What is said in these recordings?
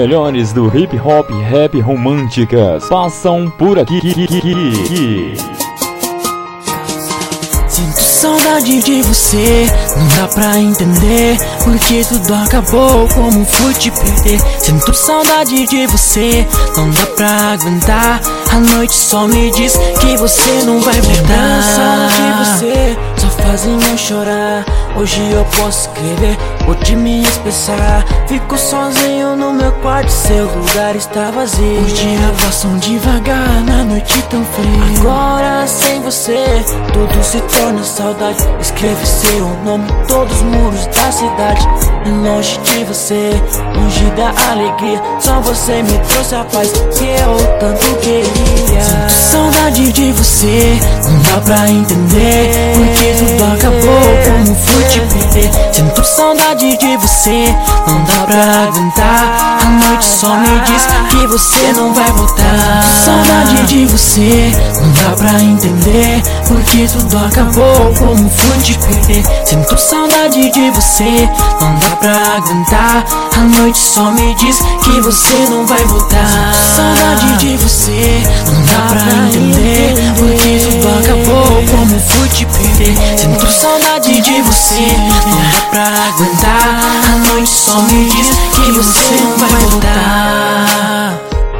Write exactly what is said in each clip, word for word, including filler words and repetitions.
melhores do hip hop e rap românticas passam por aqui. Sinto saudade de você, não dá pra entender porque tudo acabou, como fui te perder. Sinto saudade de você, não dá pra aguentar. A noite só me diz que você não vai voltar. Lembranças de você só fazem eu chorar. Hoje eu posso escrever, hoje me expressar. Fico sozinho no meu quarto, seu lugar está vazio. Os dias passam devagar na noite tão fria. Agora sem você, tudo se torna saudade. Escreve seu nome em todos os muros da cidade. E longe de você, longe da alegria, só você me trouxe a paz que eu tanto queria. Sinto saudade de você, não dá pra entender porque tudo acabou, como fui te perder. Sinto saudade de você, não dá pra aguentar. A noite só me diz que você não vai voltar. Sinto saudade de você, não dá pra entender porque tudo acabou, como fui te perder. Sinto saudade de você, não dá pra aguentar. A noite só me diz que você não vai voltar. Sinto saudade de você, não dá pra entender porque tudo acabou, como fui te perder. Sinto saudade de você, não dá pra aguentar. A noite só me diz que você não vai voltar.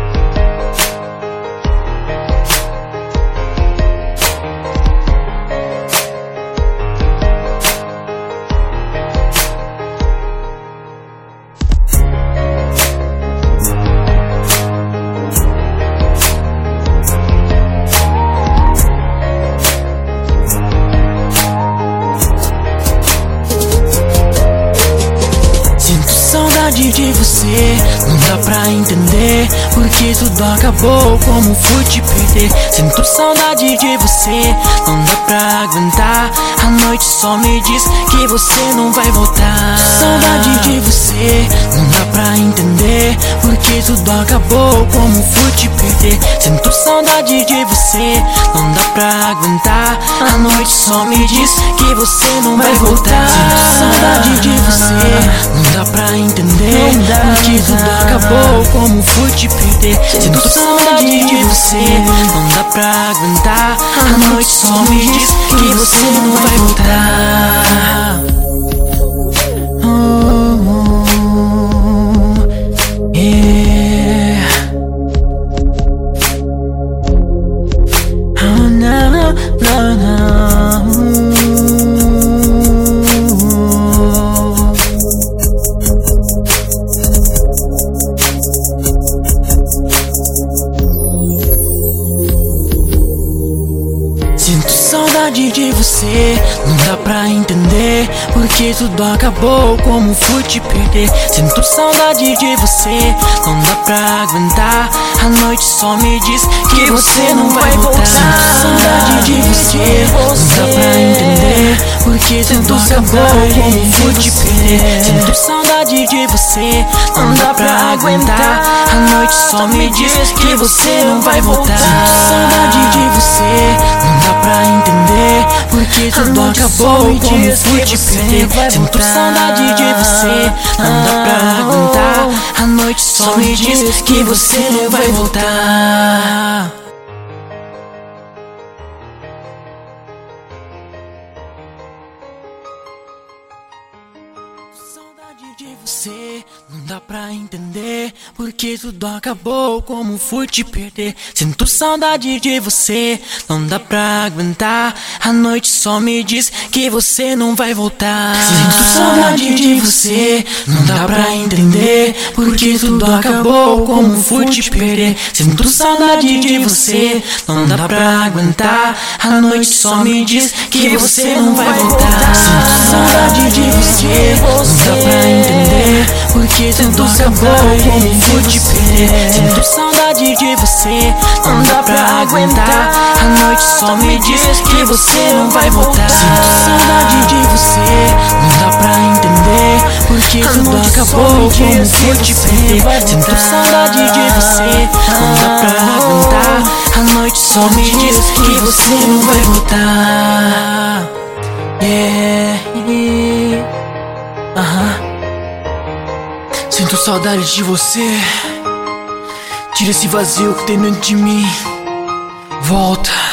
Saudade de você, não dá pra entender porque tudo acabou, como fui te perder. Sinto saudade de você, não dá pra aguentar. A noite só me diz que você não vai voltar. Saudade de você, não dá pra entender porque tudo acabou, como fui te perder. Sinto saudade de você, não dá pra aguentar. A noite só me diz que você não vai voltar. Sinto saudade de você, não dá pra entender porque tudo acabou, como fui te perder. Sinto saudade de você, não dá pra aguentar. A noite só me diz que você não vai voltar. Oh, oh, yeah. Oh, no, no, no. Sinto saudade de você, não dá pra entender porque tudo acabou, como fui te perder. Sinto saudade de você, não dá pra aguentar. A noite só me diz que você não vai voltar. Sinto saudade de você, não dá pra entender porque tudo acabou, como fui te perder. Sinto saudade de você, não dá pra aguentar. A noite só me diz que você não vai voltar. Sinto saudade de você, não dá pra entender porque tudo acabou, como fui te perder. Sinto saudade de você, não dá pra aguentar. A noite só me diz que você não vai voltar. Saudade de você, não dá pra entender porque tudo acabou, como fui te perder. Sinto saudade de você, não dá pra aguentar. A noite só me diz que você não vai voltar. Sinto saudade de você, não dá pra entender porque tudo acabou, como fui te perder. Sinto saudade de você, não dá pra aguentar. A noite só me diz que você não vai voltar. Sinto saudade de você, não dá pra entender porque tudo acabou, como fui te perder. Sinto saudade de você, não dá pra aguentar. A noite só me diz que você não vai voltar. Sinto saudade de você, não dá pra entender porque tudo acabou, como fui te perder. Sinto saudade de você, não dá pra aguentar. A noite só me diz que você não vai voltar. Yeah, yeah. Uh-huh. Sinto saudade de você. Tira esse vazio que tem dentro de mim. Volta.